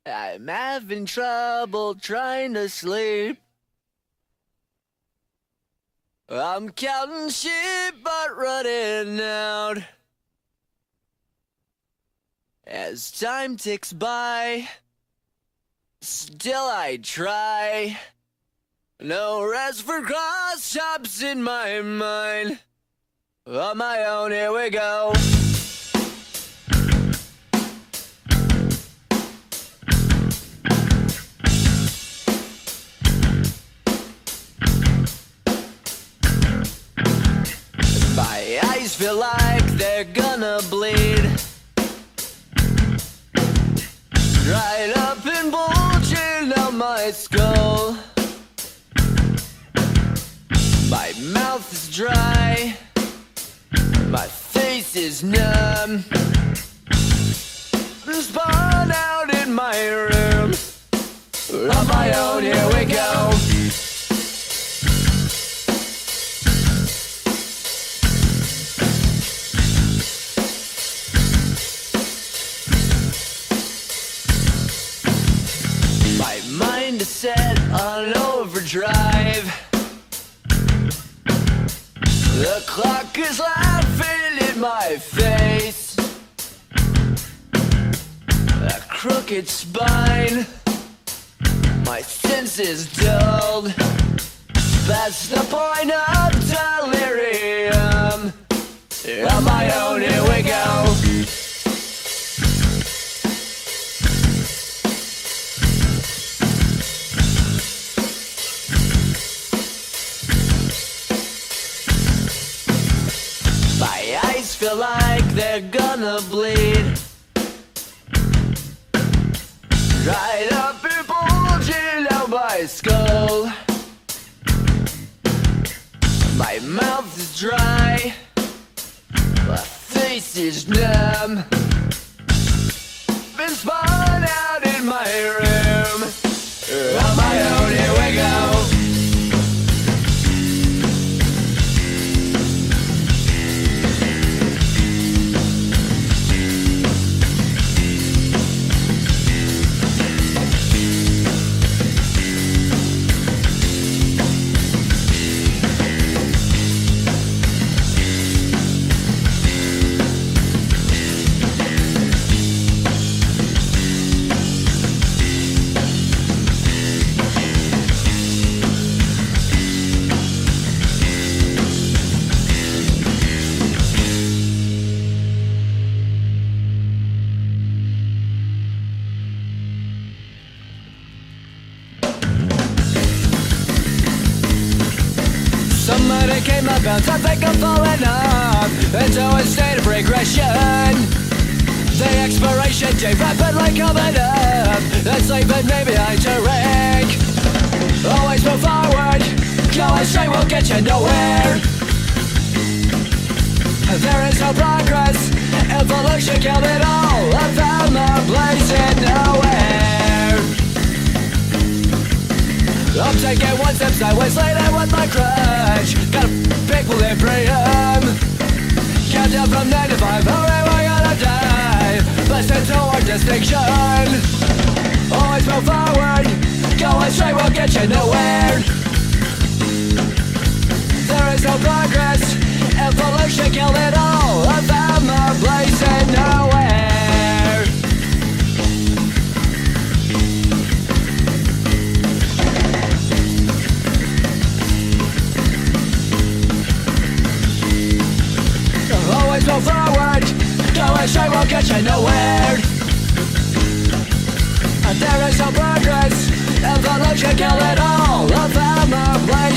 I'm having trouble trying to sleep. I'm counting sheep but running out. As time ticks by, still I try. No rest for cross chops in my mind. On my own, here we go. My eyes feel like they're gonna bleed. Right up and bulging out my skull. My mouth is dry. My face is numb. Spawn out in my room. On my own, here we go. My mind is set on overdrive. The clock is laughing in my face. A crooked spine. My senses dulled. That's the point of delirium. On my own, here we go. My eyes feel like they're gonna bleed. Right up and bulging out my skull. My mouth is dry. My face is numb. Been spun out in my room. On my own, here we go. Somebody came up and I think I'm falling off into a state of regression. The expiration date rapidly coming up. That's leaving me behind to wreck. Always move forward. Going straight will get you nowhere. There is no progress. Evolution killed it all. I found my place in nowhere. I'm taking one step sideways, later with my crutch. Got a big equilibrium. Countdown from 9 to 5, hurry, we're gonna die. Listen to our distinction. Always move forward. Going straight will get you nowhere. There is no progress. Evolution killed it all. I found my place in nowhere. Always go forward. Going straight will get you nowhere. There is no progress. Evolution killed it all. I found my place